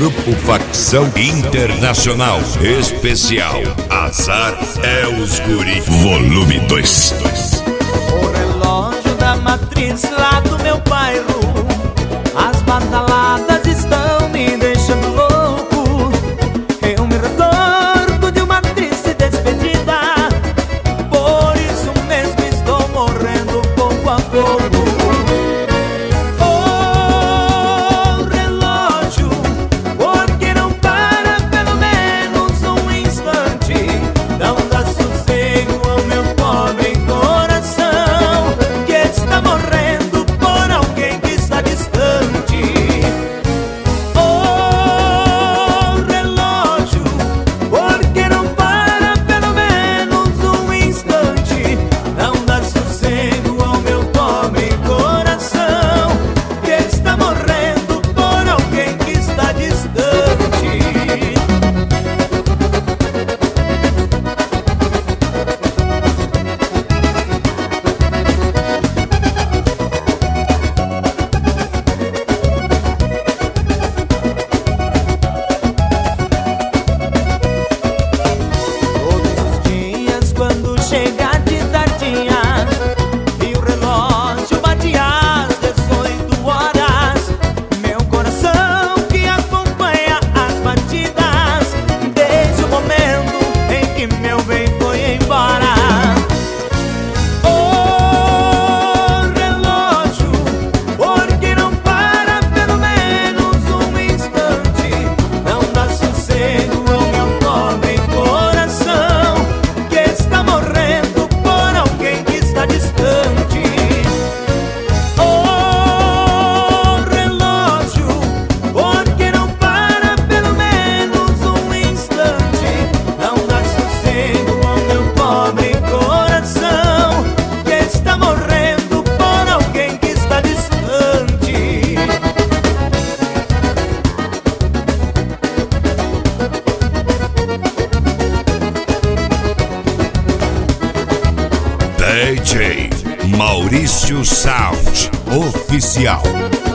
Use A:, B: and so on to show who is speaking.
A: Grupo Facção Internacional. Especial Azar é os Guri. Volume 2.
B: O relógio da matriz lá do meu bairro, as badaladas estão me deixando louco. Eu me recordo de uma triste despedida, por isso mesmo estou morrendo pouco a pouco. Chegar de tardinha e o relógio bate às 18 horas. Meu coração que acompanha as batidas desde o momento em que meu bem foi embora. Oh, relógio, por que não para pelo menos um instante? Não dá sossego ao meu pobre coração que está morrendo distante. Oh, relógio, por que não para pelo menos um instante? Não dá sossego ao meu pobre coração que está morrendo por alguém que está distante.
A: DJ Maurício Sound Oficial.